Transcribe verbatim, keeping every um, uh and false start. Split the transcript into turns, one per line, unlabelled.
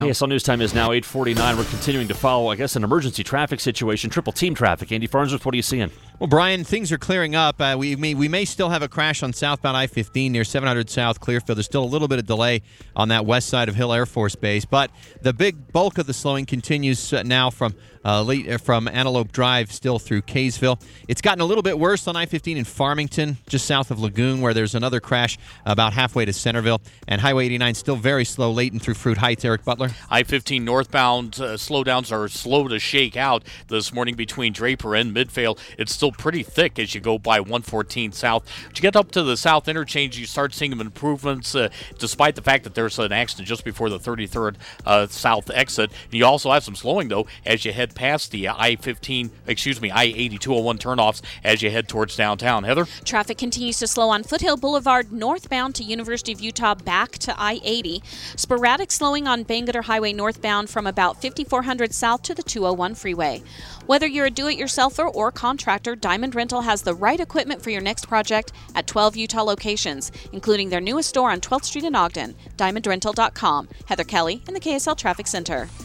K S L News Time is now eight forty-nine. We're continuing to follow, I guess, an emergency traffic situation, triple team traffic. Andy Farnsworth, what are you seeing?
Well, Brian, things are clearing up. Uh, we, may, we may still have a crash on southbound I fifteen near seven hundred South Clearfield. There's still a little bit of delay on that west side of Hill Air Force Base, but the big bulk of the slowing continues uh, now from uh, late, uh, from Antelope Drive still through Kaysville. It's gotten a little bit worse on I fifteen in Farmington, just south of Lagoon, where there's another crash about halfway to Centerville. And Highway eighty-nine still very slow, Layton through Fruit Heights. Eric Butler.
I fifteen northbound uh, slowdowns are slow to shake out this morning between Draper and Midvale. It's still pretty thick as you go by one fourteen South. But you get up to the South Interchange, you start seeing some improvements, uh, despite the fact that there's an accident just before the thirty-third uh, South exit. And you also have some slowing, though, as you head past the I fifteen, excuse me, I eighty two oh one turnoffs as you head towards downtown. Heather?
Traffic continues to slow on Foothill Boulevard northbound to University of Utah back to I eighty. Sporadic slowing on Bangerter Highway northbound from about fifty-four hundred south to the two oh one freeway. Whether you're a do-it-yourselfer or contractor, Diamond Rental has the right equipment for your next project at twelve Utah locations, including their newest store on twelfth Street in Ogden, diamond rental dot com. Heather Kelly in the K S L Traffic Center.